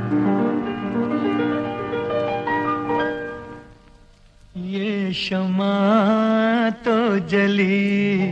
ये शमा तो जली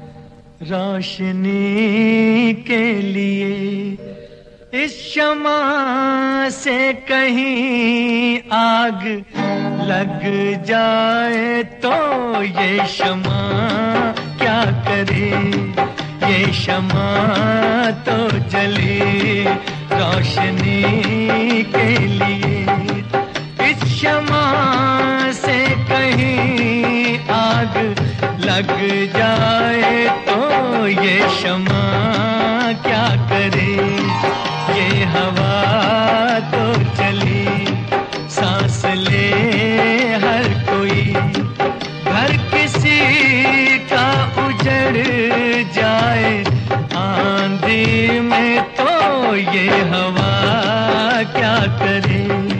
रोशनी के लिए, इस शमा से कहीं आग लग जाए तो ये शमा क्या करे। ये शमा तो जली रोशनी के लिए, इस शमा से कहीं आग लग जाए तो ये शमा क्या करे। ये हवा तो चली सांस ले हर कोई, घर किसी का उजड़ जाए आंधी में तो ये हवा क्या करे।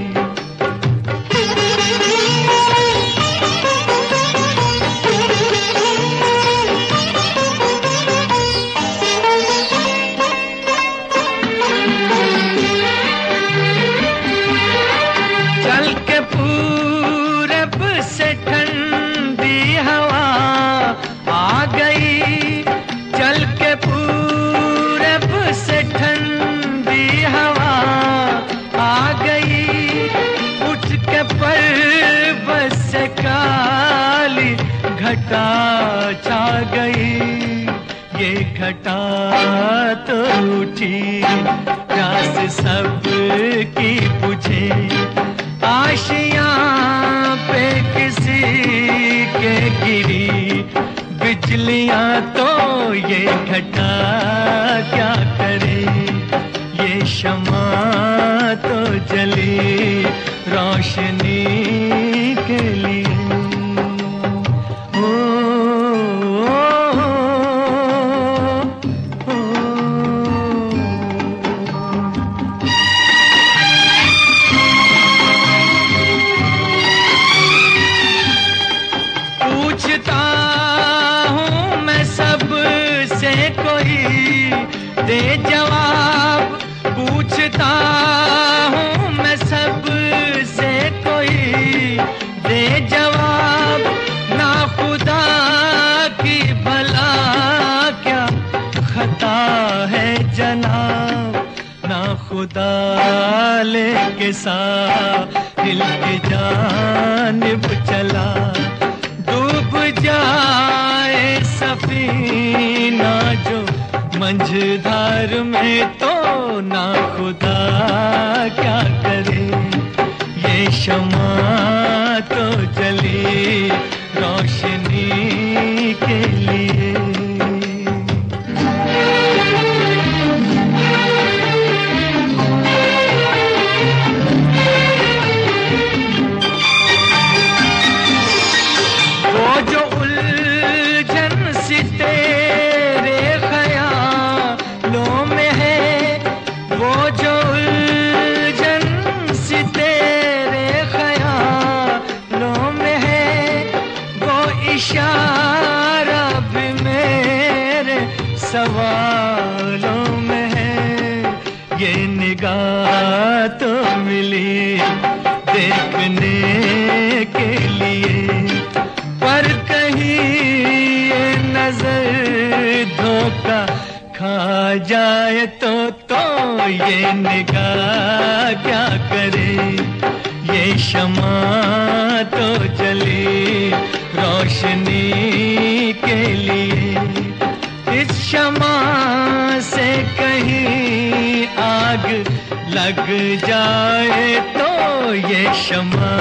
काली घटा छा गई, ये घटा तो उठी प्यास सब की बुझे। आशियां पे किसी के गिरी बिजलियां तो ये घटा क्या करे। ये शमा तो जली रोशनी के लिए। पूछता हूँ मैं सब से कोई दे जवाब, पूछता हूँ मैं सब से कोई दे जवाब। ना खुदा की भला क्या खता है जनाब, ना खुदा लेके साहिल की जानिब चला। डूब जाए सफीना जो मंझधार में तो ना खुदा क्या करे। ये शमा तो जली रोशनी के लिए। वो जो उलझन सी तेरे ख्यालों में है, वो जो उलझन सी तेरे ख्यालों में है, वो इशारा भी मेरे सवालों में है। ये निगाह तो मिली देखने के लिए, पर कहीं ये नजर धोखा खा जाए तो ये निगाह क्या करे। ये शमा तो जली रोशनी के लिए, इस शमा से कहीं आग लग जाए तो ये शमा